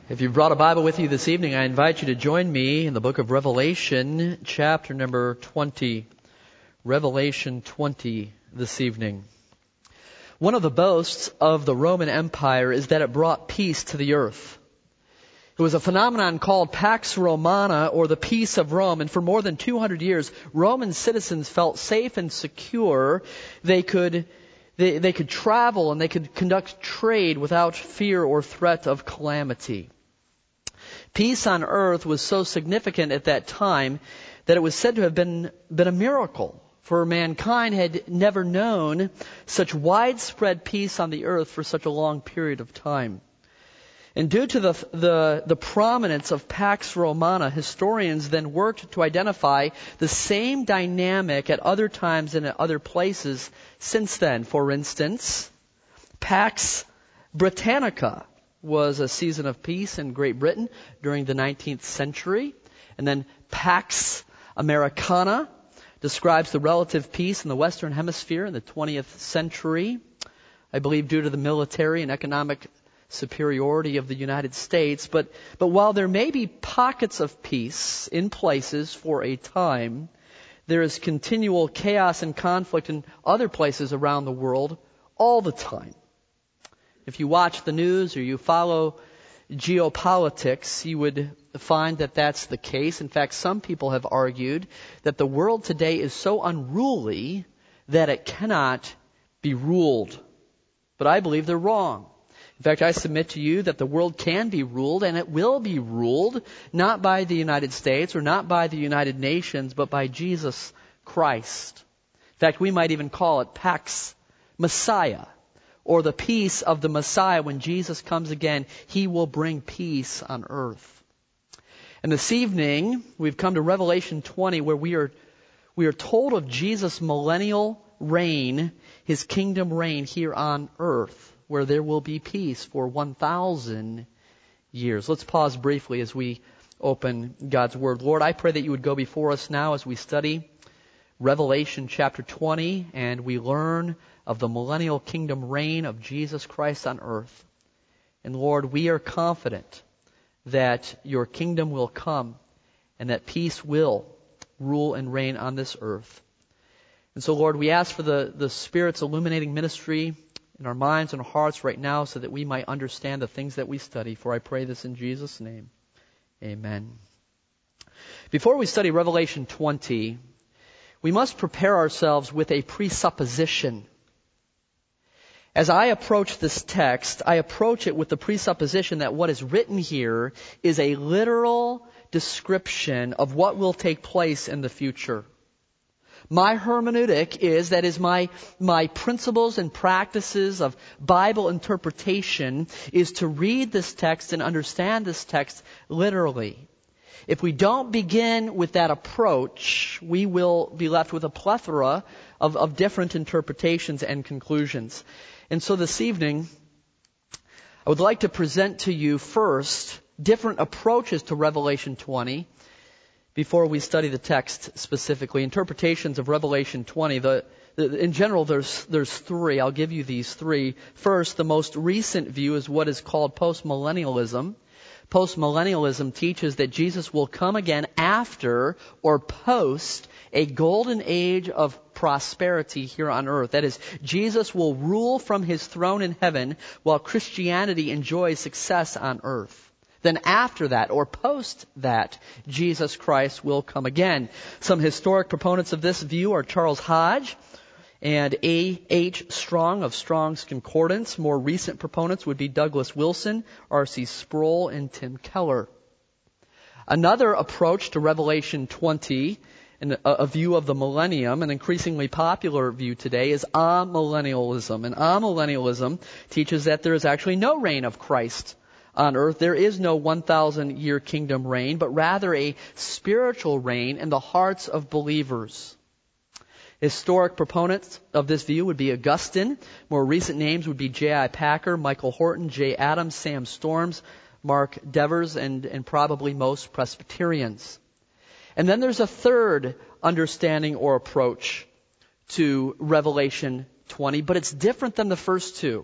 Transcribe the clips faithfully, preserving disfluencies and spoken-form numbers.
If you've brought a Bible with you this evening, I invite you to join me in the book of Revelation, chapter number twenty. Revelation twenty this evening. One of the boasts of the Roman Empire is that it brought peace to the earth. It was a phenomenon called Pax Romana, or the peace of Rome, and for more than two hundred years, Roman citizens felt safe and secure. They could They, they could travel and they could conduct trade without fear or threat of calamity. Peace on earth was so significant at that time that it was said to have been, been a miracle, for mankind had never known such widespread peace on the earth for such a long period of time. And due to the, the, the prominence of Pax Romana, historians then worked to identify the same dynamic at other times and at other places since then. For instance, Pax Britannica was a season of peace in Great Britain during the nineteenth century. And then Pax Americana describes the relative peace in the Western Hemisphere in the twentieth century, I believe due to the military and economic superiority of the United States. But, but while there may be pockets of peace in places for a time, there is continual chaos and conflict in other places around the world all the time. If you watch the news or you follow geopolitics, you would find that that's the case. In fact, some people have argued that the world today is so unruly that it cannot be ruled. But I believe they're wrong. In fact, I submit to you that the world can be ruled, and it will be ruled, not by the United States or not by the United Nations, but by Jesus Christ. In fact, we might even call it Pax Messiah, or the peace of the Messiah. When Jesus comes again, He will bring peace on earth. And this evening, we've come to Revelation twenty, where we are, we are told of Jesus' millennial reign, His kingdom reign here on earth, where there will be peace for one thousand years. Let's pause briefly as we open God's Word. Lord, I pray that You would go before us now as we study Revelation chapter twenty, and we learn of the millennial kingdom reign of Jesus Christ on earth. And Lord, we are confident that Your kingdom will come and that peace will rule and reign on this earth. And so, Lord, we ask for the, the Spirit's illuminating ministry in our minds and hearts right now so that we might understand the things that we study. For I pray this in Jesus' name. Amen. Before we study Revelation twenty, we must prepare ourselves with a presupposition. As I approach this text, I approach it with the presupposition that what is written here is a literal description of what will take place in the future. My hermeneutic is, that is my, my principles and practices of Bible interpretation, is to read this text and understand this text literally. If we don't begin with that approach, we will be left with a plethora of, of different interpretations and conclusions. And so this evening, I would like to present to you first different approaches to Revelation twenty before we study the text specifically. Interpretations of Revelation twenty. The, the, in general, there's, there's three. I'll give you these three. First, the most recent view is what is called postmillennialism. Postmillennialism teaches that Jesus will come again after or post a golden age of prosperity here on earth. That is, Jesus will rule from His throne in heaven while Christianity enjoys success on earth. Then after that, or post that, Jesus Christ will come again. Some historic proponents of this view are Charles Hodge and A H Strong of Strong's Concordance. More recent proponents would be Douglas Wilson, R C Sproul, and Tim Keller. Another approach to Revelation twenty, and a view of the millennium, an increasingly popular view today, is amillennialism. And amillennialism teaches that there is actually no reign of Christ on earth. There is no one thousand year kingdom reign, but rather a spiritual reign in the hearts of believers. Historic proponents of this view would be Augustine. More recent names would be J I Packer, Michael Horton, J. Adams, Sam Storms, Mark Devers, and, and probably most Presbyterians. And then there's a third understanding or approach to Revelation twenty, but it's different than the first two.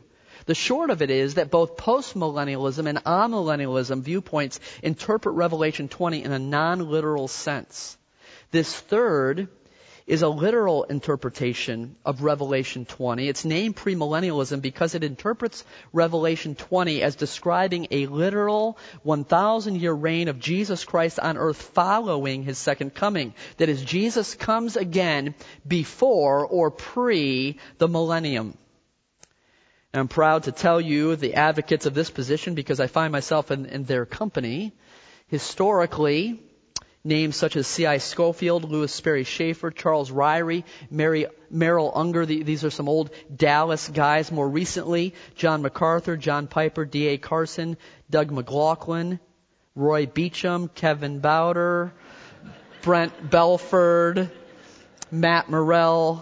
The short of it is that both postmillennialism and amillennialism viewpoints interpret Revelation twenty in a non-literal sense. This third is a literal interpretation of Revelation twenty. It's named premillennialism because it interprets Revelation twenty as describing a literal one thousand year reign of Jesus Christ on earth following his second coming. That is, Jesus comes again before or pre the millennium. And I'm proud to tell you, the advocates of this position, because I find myself in, in their company, historically, names such as C I Scofield, Lewis Sperry Schaefer, Charles Ryrie, Mary, Merrill Unger. The, these are some old Dallas guys. More recently, John MacArthur, John Piper, D A Carson, Doug McLaughlin, Roy Beecham, Kevin Bowder, Brent Belford, Matt Morrell.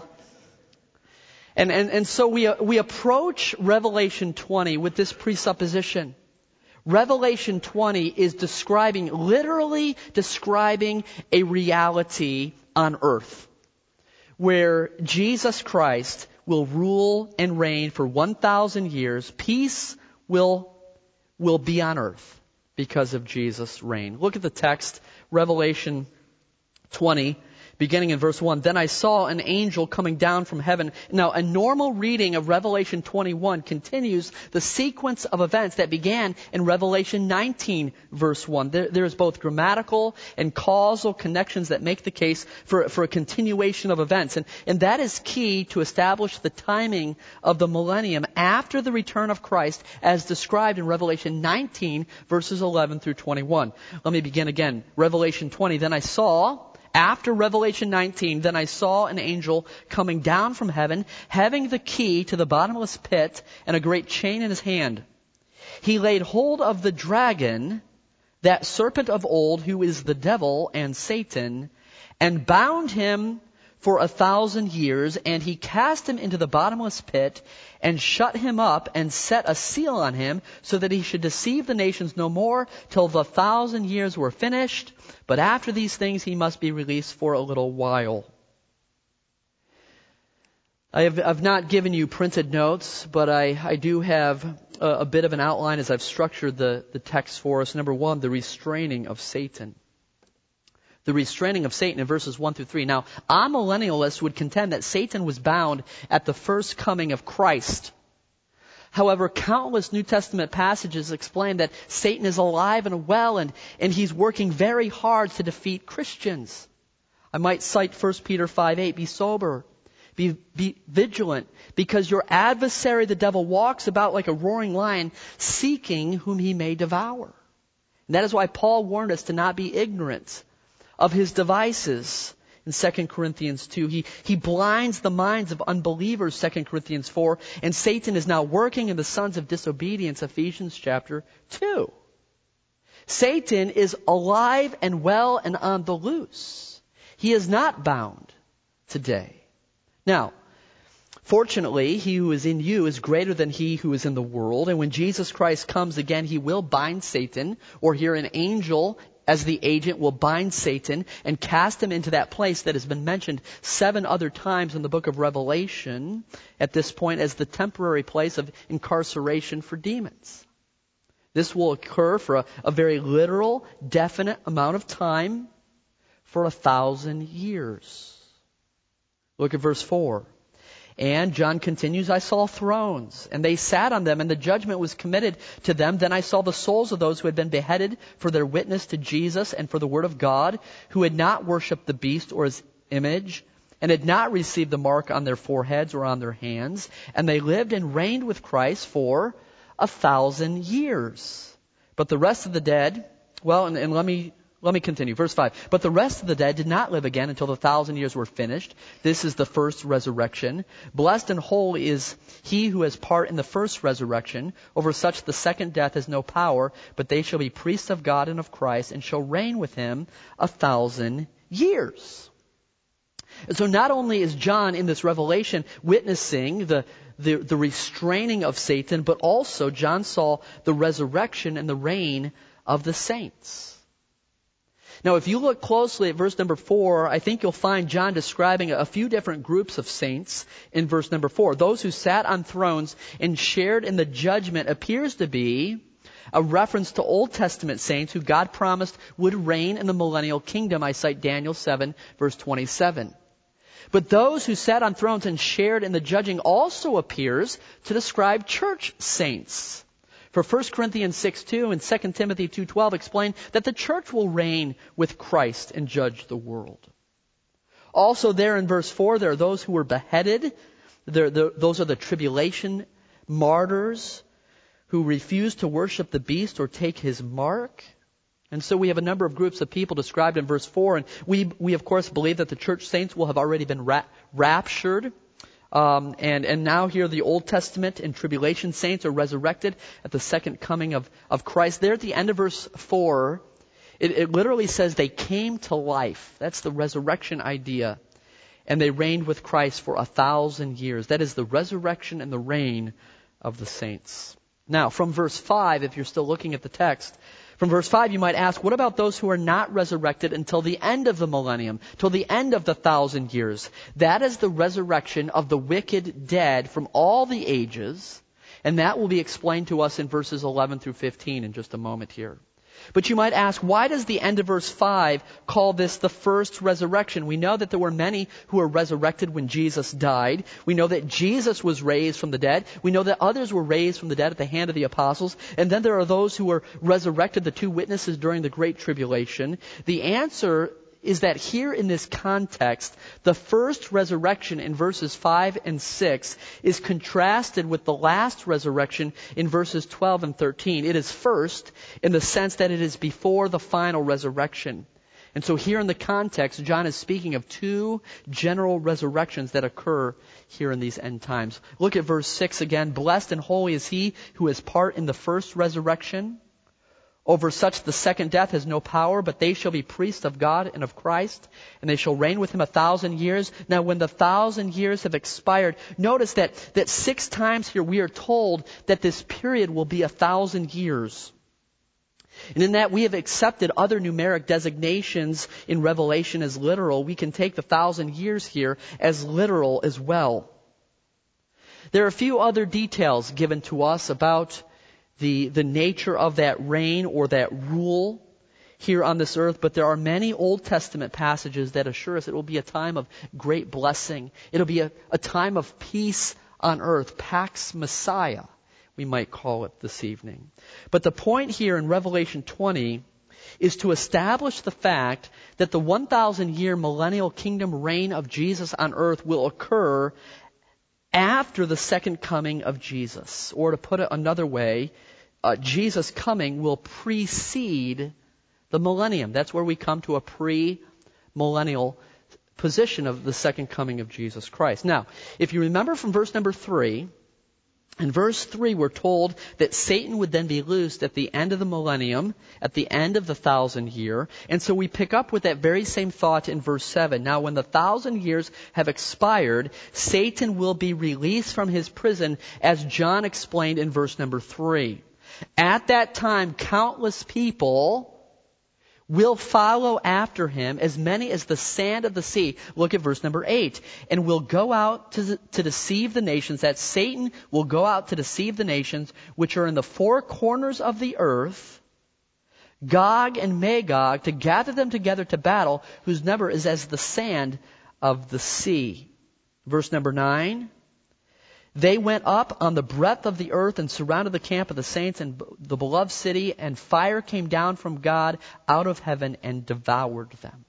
And, and, and so we, we approach Revelation twenty with this presupposition. Revelation twenty is describing, literally describing a reality on earth where Jesus Christ will rule and reign for one thousand years. Peace will, will be on earth because of Jesus' reign. Look at the text, Revelation twenty. Beginning in verse one, then I saw an angel coming down from heaven. Now, a normal reading of Revelation twenty-one continues the sequence of events that began in Revelation nineteen, verse one. There, there's both grammatical and causal connections that make the case for, for a continuation of events. And, and that is key to establish the timing of the millennium after the return of Christ as described in Revelation nineteen, verses eleven through twenty-one. Let me begin again. Revelation twenty, then I saw... After Revelation nineteen, then I saw an angel coming down from heaven, having the key to the bottomless pit and a great chain in his hand. He laid hold of the dragon, that serpent of old, who is the devil and Satan, and bound him for a thousand years, and he cast him into the bottomless pit, and shut him up, and set a seal on him, so that he should deceive the nations no more, till the thousand years were finished. But after these things he must be released for a little while. I have I've not given you printed notes, but I, I do have a, a bit of an outline as I've structured the, the text for us. Number one, the restraining of Satan. The restraining of Satan in verses one through three. Now, amillennialists would contend that Satan was bound at the first coming of Christ. However, countless New Testament passages explain that Satan is alive and well, and, and he's working very hard to defeat Christians. I might cite First Peter five eight, be sober, be, be vigilant, because your adversary, the devil, walks about like a roaring lion, seeking whom he may devour. And that is why Paul warned us to not be ignorant of his devices. In Second Corinthians two, he, he blinds the minds of unbelievers, Second Corinthians four, and Satan is now working in the sons of disobedience, Ephesians chapter two. Satan is alive and well and on the loose. He is not bound today. Now, fortunately, he who is in you is greater than he who is in the world, and when Jesus Christ comes again, he will bind Satan, or here an angel as the agent will bind Satan and cast him into that place that has been mentioned seven other times in the book of Revelation at this point as the temporary place of incarceration for demons. This will occur for a, a very literal, definite amount of time for a thousand years. Look at verse four. And John continues, I saw thrones, and they sat on them, and the judgment was committed to them. Then I saw the souls of those who had been beheaded for their witness to Jesus and for the word of God, who had not worshipped the beast or his image, and had not received the mark on their foreheads or on their hands. And they lived and reigned with Christ for a thousand years. But the rest of the dead, well, and, and let me... Let me continue. Verse five. But the rest of the dead did not live again until the thousand years were finished. This is the first resurrection. Blessed and holy is he who has part in the first resurrection. Over such the second death has no power, but they shall be priests of God and of Christ, and shall reign with him a thousand years. And so not only is John in this revelation witnessing the, the, the restraining of Satan, but also John saw the resurrection and the reign of the saints. Now, if you look closely at verse number four, I think you'll find John describing a few different groups of saints in verse number four. Those who sat on thrones and shared in the judgment appears to be a reference to Old Testament saints who God promised would reign in the millennial kingdom. I cite Daniel seven, verse twenty-seven. But those who sat on thrones and shared in the judging also appears to describe church saints. For First Corinthians six two and Second Timothy two twelve explain that the church will reign with Christ and judge the world. Also there in verse four, there are those who were beheaded. They're, they're, those are the tribulation martyrs who refuse to worship the beast or take his mark. And so we have a number of groups of people described in verse four, and we, we of course believe that the church saints will have already been ra- raptured. Um, and, and now here the Old Testament and tribulation saints are resurrected at the second coming of, of Christ. There at the end of verse four, it, it literally says they came to life. That's the resurrection idea. And they reigned with Christ for a thousand years. That is the resurrection and the reign of the saints. Now, from verse five, if you're still looking at the text, from verse five, you might ask, what about those who are not resurrected until the end of the millennium, till the end of the thousand years? That is the resurrection of the wicked dead from all the ages, and that will be explained to us in verses eleven through fifteen in just a moment here. But you might ask, why does the end of verse five call this the first resurrection? We know that there were many who were resurrected when Jesus died. We know that Jesus was raised from the dead. We know that others were raised from the dead at the hand of the apostles. And then there are those who were resurrected, the two witnesses during the Great Tribulation. The answer is that here in this context, the first resurrection in verses five and six is contrasted with the last resurrection in verses twelve and thirteen. It is first in the sense that it is before the final resurrection. And so here in the context, John is speaking of two general resurrections that occur here in these end times. Look at verse six again. Blessed and holy is he who has part in the first resurrection. Over such the second death has no power, but they shall be priests of God and of Christ, and they shall reign with him a thousand years. Now when the thousand years have expired, notice that, that six times here we are told that this period will be a thousand years. And in that we have accepted other numeric designations in Revelation as literal, we can take the thousand years here as literal as well. There are a few other details given to us about The, the nature of that reign or that rule here on this earth, but there are many Old Testament passages that assure us it will be a time of great blessing. It'll be a, a time of peace on earth, Pax Messiah, we might call it this evening. But the point here in Revelation twenty is to establish the fact that the one thousand year millennial kingdom reign of Jesus on earth will occur after the second coming of Jesus. Or to put it another way, uh, Jesus' coming will precede the millennium. That's where we come to a pre-millennial position of the second coming of Jesus Christ. Now, if you remember from verse number three, in verse three we're told that Satan would then be loosed at the end of the millennium, at the end of the thousand year. And so we pick up with that very same thought in verse seven. Now when the thousand years have expired, Satan will be released from his prison, as John explained in verse number three. At that time, countless people will follow after him, as many as the sand of the sea. Look at verse number eight. And will go out to, to deceive the nations. That Satan will go out to deceive the nations which are in the four corners of the earth, Gog and Magog, to gather them together to battle, whose number is as the sand of the sea. Verse number nine. They went up on the breadth of the earth and surrounded the camp of the saints and the beloved city, and fire came down from God out of heaven and devoured them.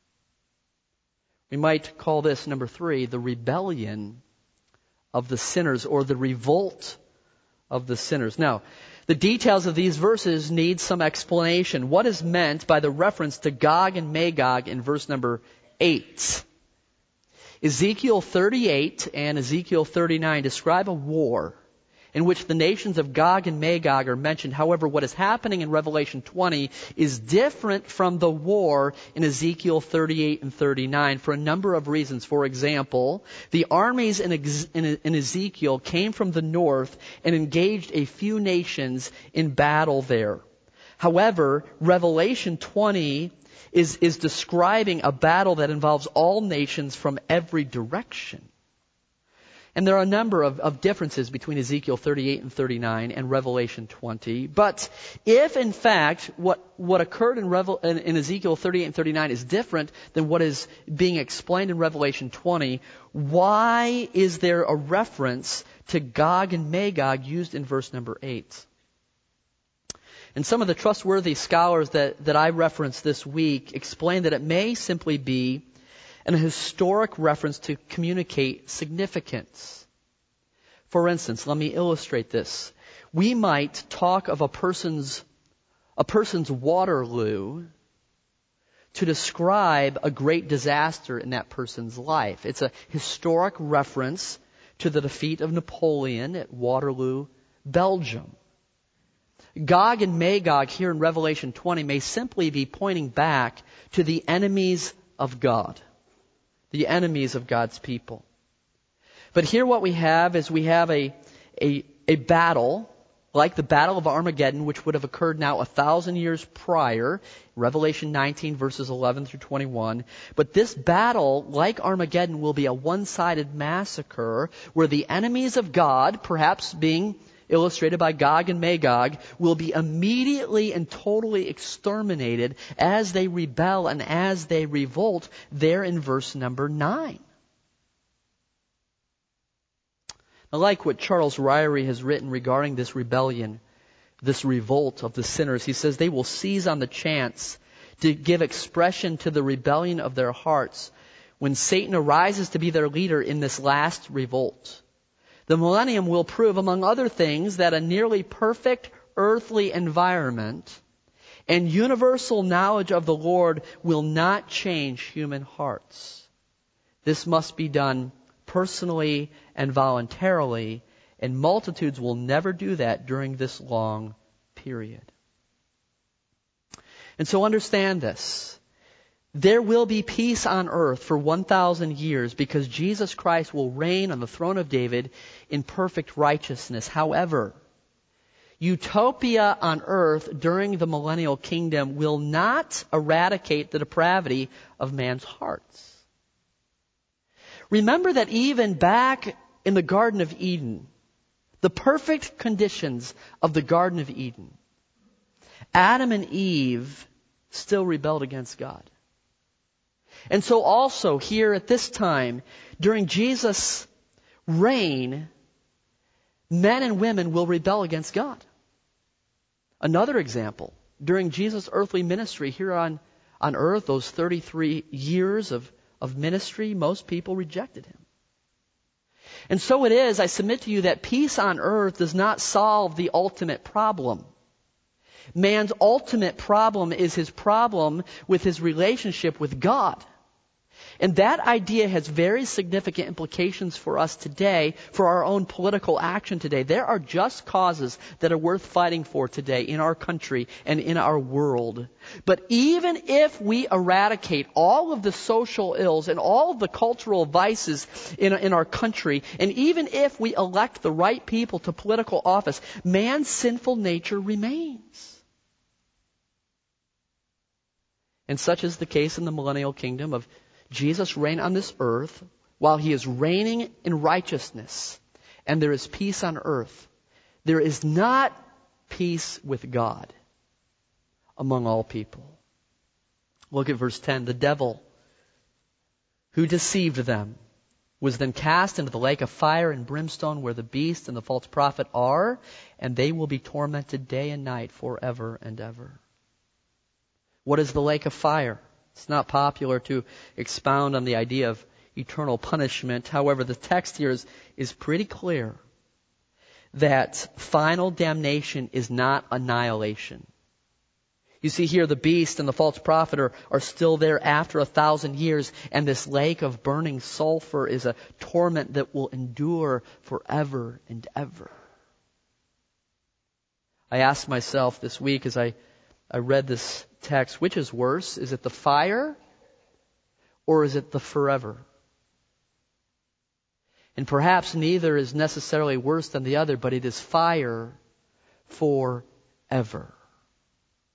We might call this, number three, the rebellion of the sinners, or the revolt of the sinners. Now, the details of these verses need some explanation. What is meant by the reference to Gog and Magog in verse number eight? Ezekiel thirty-eight and Ezekiel thirty-nine describe a war in which the nations of Gog and Magog are mentioned. However, what is happening in Revelation twenty is different from the war in Ezekiel thirty-eight and thirty-nine for a number of reasons. For example, the armies in, in, in Ezekiel came from the north and engaged a few nations in battle there. However, Revelation twenty is, is describing a battle that involves all nations from every direction. And there are a number of, of differences between Ezekiel thirty-eight and thirty-nine and Revelation twenty. But if, in fact, what, what occurred in, Revel, in, in Ezekiel thirty-eight and thirty-nine is different than what is being explained in Revelation twenty, why is there a reference to Gog and Magog used in verse number eight? And some of the trustworthy scholars that, that I referenced this week explain that it may simply be and a historic reference to communicate significance. For instance, let me illustrate this. We might talk of a person's a person's Waterloo to describe a great disaster in that person's life. It's a historic reference to the defeat of Napoleon at Waterloo, Belgium. Gog and Magog here in Revelation twenty may simply be pointing back to the enemies of God. The enemies of God's people. But here what we have is we have a, a, a battle, like the Battle of Armageddon, which would have occurred now a thousand years prior, Revelation nineteen verses eleven through twenty-one. But this battle, like Armageddon, will be a one-sided massacre where the enemies of God, perhaps being illustrated by Gog and Magog, will be immediately and totally exterminated as they rebel and as they revolt there in verse number nine. I like what Charles Ryrie has written regarding this rebellion, this revolt of the sinners. He says they will seize on the chance to give expression to the rebellion of their hearts when Satan arises to be their leader in this last revolt. The millennium will prove, among other things, that a nearly perfect earthly environment and universal knowledge of the Lord will not change human hearts. This must be done personally and voluntarily, and multitudes will never do that during this long period. And so understand this. There will be peace on earth for one thousand years because Jesus Christ will reign on the throne of David in perfect righteousness. However, utopia on earth during the millennial kingdom will not eradicate the depravity of man's hearts. Remember that even back in the Garden of Eden, the perfect conditions of the Garden of Eden, Adam and Eve still rebelled against God. And so also here at this time, during Jesus' reign, men and women will rebel against God. Another example, during Jesus' earthly ministry here on, on earth, those thirty-three years of, of ministry, most people rejected him. And so it is, I submit to you, that peace on earth does not solve the ultimate problem. Man's ultimate problem is his problem with his relationship with God. And that idea has very significant implications for us today, for our own political action today. There are just causes that are worth fighting for today in our country and in our world. But even if we eradicate all of the social ills and all of the cultural vices in, in our country, and even if we elect the right people to political office, man's sinful nature remains. And such is the case in the millennial kingdom of Jesus reign on this earth while he is reigning in righteousness, and there is peace on earth. There is not peace with God among all people. Look at verse ten. The devil who deceived them was then cast into the lake of fire and brimstone where the beast and the false prophet are, and they will be tormented day and night forever and ever. What is the lake of fire? It's not popular to expound on the idea of eternal punishment. However, the text here is, is pretty clear that final damnation is not annihilation. You see here the beast and the false prophet are, are still there after a thousand years, and this lake of burning sulfur is a torment that will endure forever and ever. I asked myself this week as I, I read this text, which is worse? Is it the fire or is it the forever? And perhaps neither is necessarily worse than the other, but it is fire forever.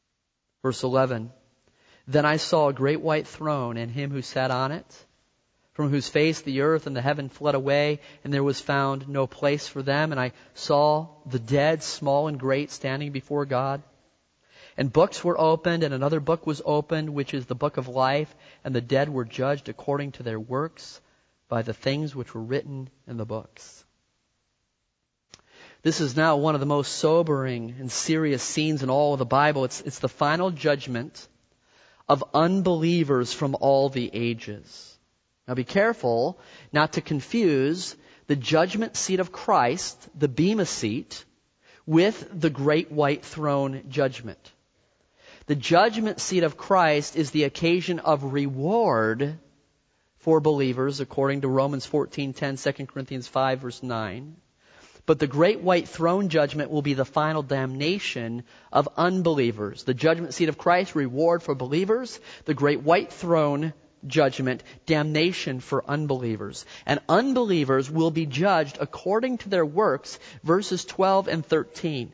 Verse eleven, then I saw a great white throne and him who sat on it, from whose face the earth and the heaven fled away, and there was found no place for them. And I saw the dead, small and great, standing before God. And books were opened, and another book was opened, which is the book of life, and the dead were judged according to their works by the things which were written in the books. This is now one of the most sobering and serious scenes in all of the Bible. It's, it's the final judgment of unbelievers from all the ages. Now be careful not to confuse the judgment seat of Christ, the Bema seat, with the great white throne judgment. The judgment seat of Christ is the occasion of reward for believers, according to Romans fourteen ten, Second Corinthians five, verse nine. But the great white throne judgment will be the final damnation of unbelievers. The judgment seat of Christ, reward for believers. The great white throne judgment, damnation for unbelievers. And unbelievers will be judged according to their works, verses twelve and thirteen.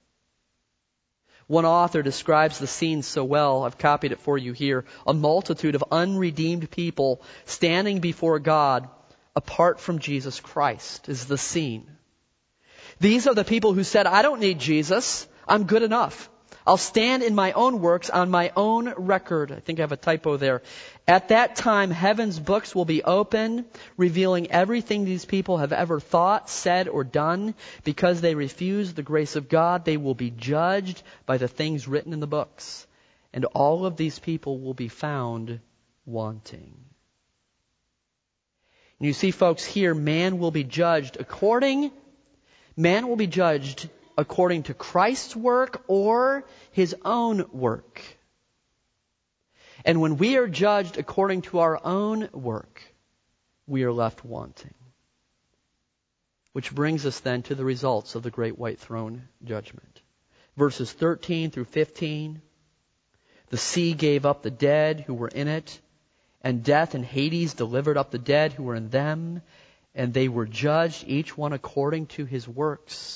One author describes the scene so well, I've copied it for you here. A multitude of unredeemed people standing before God apart from Jesus Christ is the scene. These are the people who said, I don't need Jesus. I'm good enough. I'll stand in my own works on my own record. I think I have a typo there. At that time, heaven's books will be open, revealing everything these people have ever thought, said, or done. Because they refuse the grace of God, they will be judged by the things written in the books. And all of these people will be found wanting. And you see, folks, here, man will be judged according, man will be judged according to Christ's work or his own work. And when we are judged according to our own work, we are left wanting. Which brings us then to the results of the great white throne judgment. Verses thirteen through fifteen. The sea gave up the dead who were in it, and death and Hades delivered up the dead who were in them, and they were judged, each one according to his works.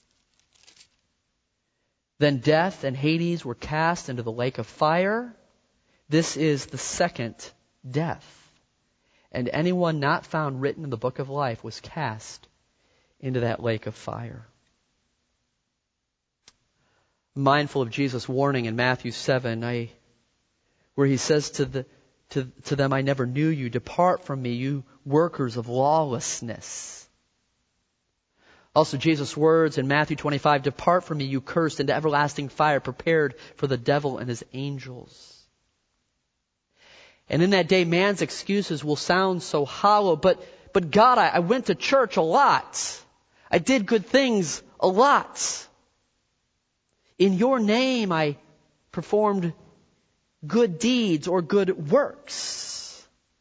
Then death and Hades were cast into the lake of fire. This is the second death. And anyone not found written in the book of life was cast into that lake of fire. Mindful of Jesus' warning in Matthew seven, I, where he says to the to, to them, I never knew you. Depart from me, you workers of lawlessness. Also, Jesus' words in Matthew twenty-five, depart from me, you cursed, into everlasting fire prepared for the devil and his angels. And in that day, man's excuses will sound so hollow, but, but God, I, I went to church a lot. I did good things a lot. In your name, I performed good deeds or good works.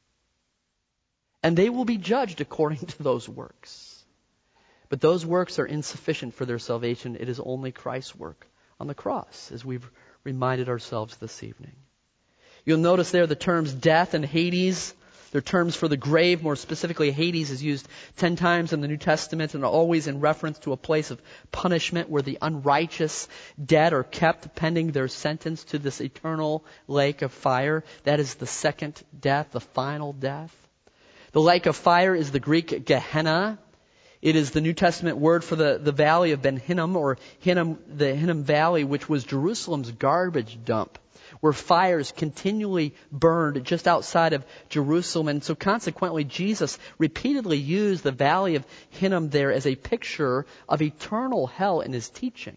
And they will be judged according to those works. But those works are insufficient for their salvation. It is only Christ's work on the cross, as we've reminded ourselves this evening. You'll notice there the terms death and Hades. They're terms for the grave. More specifically, Hades is used ten times in the New Testament and always in reference to a place of punishment where the unrighteous dead are kept pending their sentence to this eternal lake of fire. That is the second death, the final death. The lake of fire is the Greek Gehenna. It is the New Testament word for the, the valley of Ben Hinnom, or Hinnom, the Hinnom Valley, which was Jerusalem's garbage dump, where fires continually burned just outside of Jerusalem. And so consequently, Jesus repeatedly used the valley of Hinnom there as a picture of eternal hell in his teaching.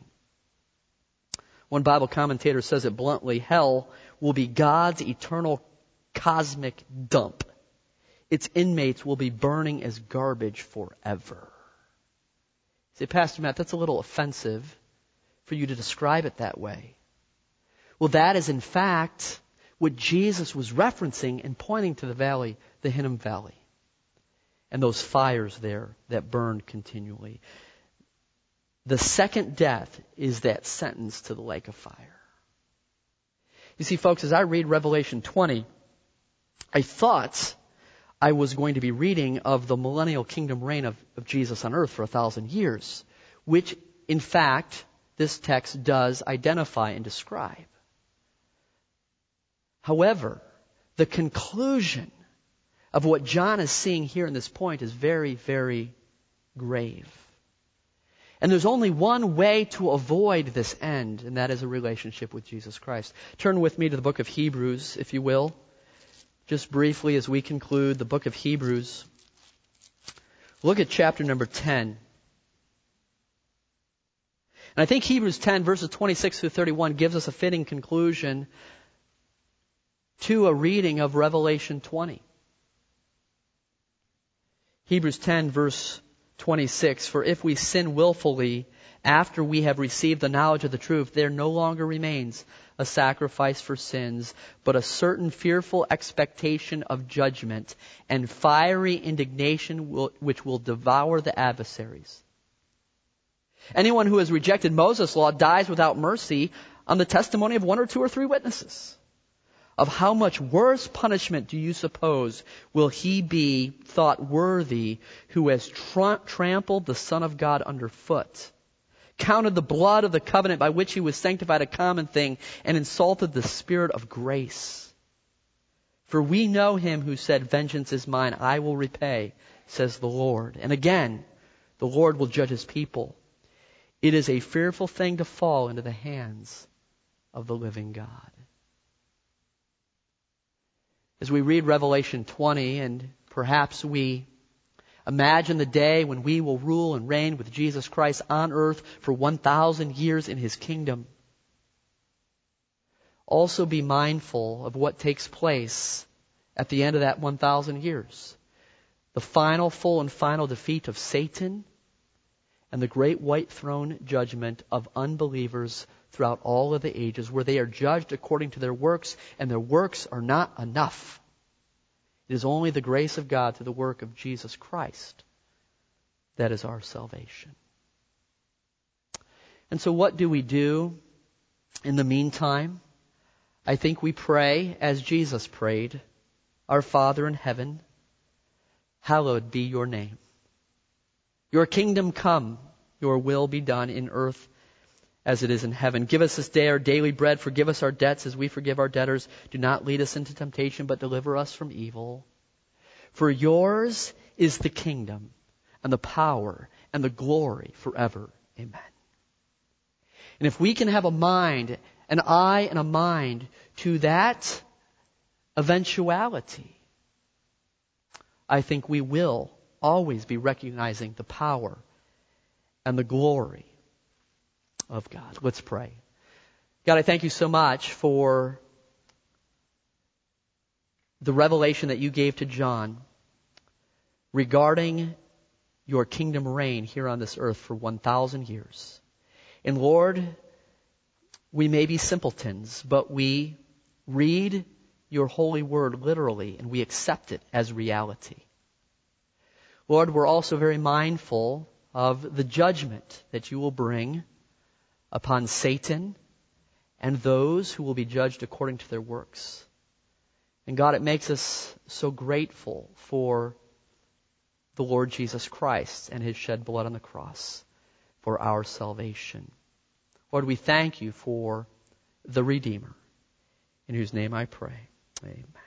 One Bible commentator says it bluntly, hell will be God's eternal cosmic dump. Its inmates will be burning as garbage forever. Say, Pastor Matt, that's a little offensive for you to describe it that way. Well, that is in fact what Jesus was referencing and pointing to the valley, the Hinnom Valley, and those fires there that burned continually. The second death is that sentence to the lake of fire. You see, folks, as I read Revelation twenty, I thought I was going to be reading of the millennial kingdom reign of, of Jesus on earth for a thousand years, which, in fact, this text does identify and describe. However, the conclusion of what John is seeing here in this point is very, very grave. And there's only one way to avoid this end, and that is a relationship with Jesus Christ. Turn with me to the book of Hebrews, if you will. Just briefly as we conclude the book of Hebrews. Look at chapter number ten. And I think Hebrews ten, verses twenty-six through thirty-one, gives us a fitting conclusion to a reading of Revelation twenty. Hebrews ten, verse twenty-six, for if we sin willfully after we have received the knowledge of the truth, there no longer remains a sacrifice for sins, but a certain fearful expectation of judgment and fiery indignation will, which will devour the adversaries. Anyone who has rejected Moses' law dies without mercy on the testimony of one or two or three witnesses. Of how much worse punishment do you suppose will he be thought worthy who has tra- trampled the Son of God underfoot, counted the blood of the covenant by which he was sanctified a common thing, and insulted the Spirit of grace? For we know him who said, vengeance is mine, I will repay, says the Lord. And again, the Lord will judge his people. It is a fearful thing to fall into the hands of the living God. As we read Revelation twenty, and perhaps we imagine the day when we will rule and reign with Jesus Christ on earth for one thousand years in his kingdom, also be mindful of what takes place at the end of that one thousand years. The final, full and final defeat of Satan and the great white throne judgment of unbelievers throughout all of the ages, where they are judged according to their works, and their works are not enough. It is only the grace of God through the work of Jesus Christ that is our salvation. And so what do we do in the meantime? I think we pray as Jesus prayed, Our Father in heaven, hallowed be your name. Your kingdom come, your will be done in earth as it is in heaven. Give us this day our daily bread. Forgive us our debts as we forgive our debtors. Do not lead us into temptation, but deliver us from evil. For yours is the kingdom and the power and the glory forever. Amen. And if we can have a mind, an eye and a mind to that eventuality, I think we will always be recognizing the power and the glory of God. Let's pray. God, I thank you so much for the revelation that you gave to John regarding your kingdom reign here on this earth for one thousand years. And Lord, we may be simpletons, but we read your holy word literally and we accept it as reality. Lord, we're also very mindful of the judgment that you will bring upon Satan and those who will be judged according to their works. And God, it makes us so grateful for the Lord Jesus Christ and his shed blood on the cross for our salvation. Lord, we thank you for the Redeemer, in whose name I pray. Amen.